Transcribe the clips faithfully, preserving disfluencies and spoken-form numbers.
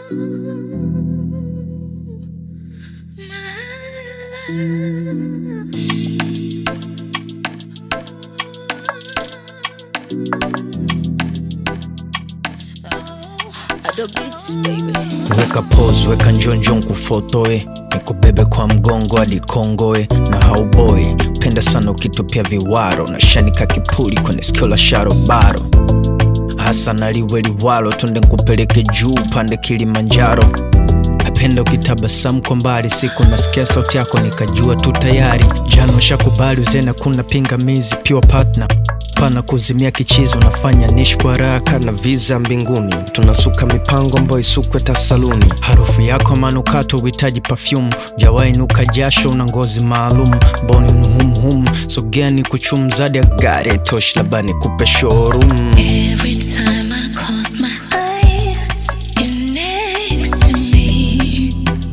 Weka pose, weka njonjo nkufotoe, nikubebe kwa mgongo hadi Kongoe na hauboy. Penda sana ukitupia viwaro na shanika kipuli kwenye sikio la sharobaro. Hasa naliwe liwalo tunde nkupeleke juu pande Kilimanjaro. Napenda ukitabasamu kwa mbali, siku nasikia sauti yako nikajua tu tayari. Jana shakubali uzena kuna pingamizi, pure partner pana kuzimia kichizo, nafanya nish kwa haraka na visa mbinguni. Tunasuka mipango mboi sukwe tasaluni. Harufu yako manukato uhitaji perfume, jawai nuka jasho na ngozi maalum. Boni nuhum hum, sogea ni kuchum zadi ya gari tosh labani kupe showroom. Every time I close my eyes, you're next to me.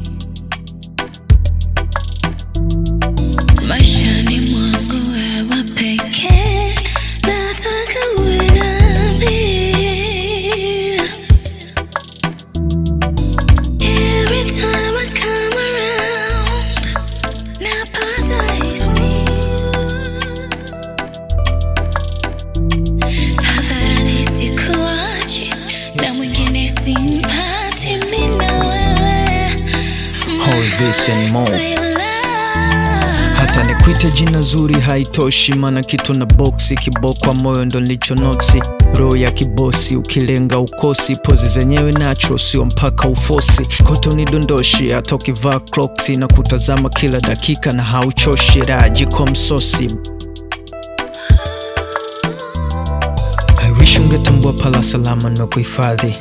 Maishani mwangu wewe pekee, nataka uwe nami. Every time I come around, napata hisia. Hadharani sikuachi, na mwingine simpati, mimi na wewe. All this and more. Hata nikuite jina zuri haitoshi, mana kitu na boxi kiboko moyo ndo nilicho noksi. Roho ya kibosi ukilenga ukosi, pozi zenyewe natural sio mpaka ufosi. Koto ni dondoshi hata ukivaa clocksi, na kutazama kila dakika na hauchoshi. Raji kwa msosi, I wish ungetambua pala salama na kuhifadhi.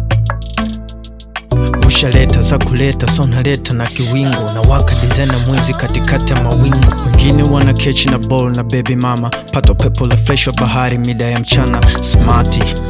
Ushaleta za kuleta, sauna leta na kiwingo, na waka design mwezi katikati ya mawingu. Wengine wana catch na ball na baby mama, pato pepo la fresh wa bahari mida ya mchana. Smarty